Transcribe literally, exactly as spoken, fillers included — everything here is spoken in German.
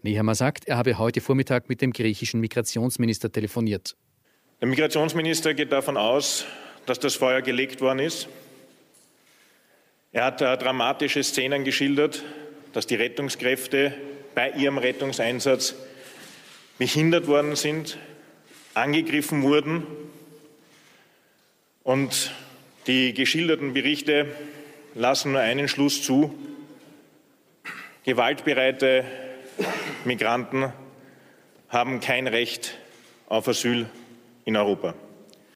Nehammer sagt, er habe heute Vormittag mit dem griechischen Migrationsminister telefoniert. Der Migrationsminister geht davon aus, dass das Feuer gelegt worden ist. Er hat äh, dramatische Szenen geschildert, dass die Rettungskräfte bei ihrem Rettungseinsatz behindert worden sind, angegriffen wurden. Und die geschilderten Berichte lassen nur einen Schluss zu. Gewaltbereite Migranten haben kein Recht auf Asyl in Europa.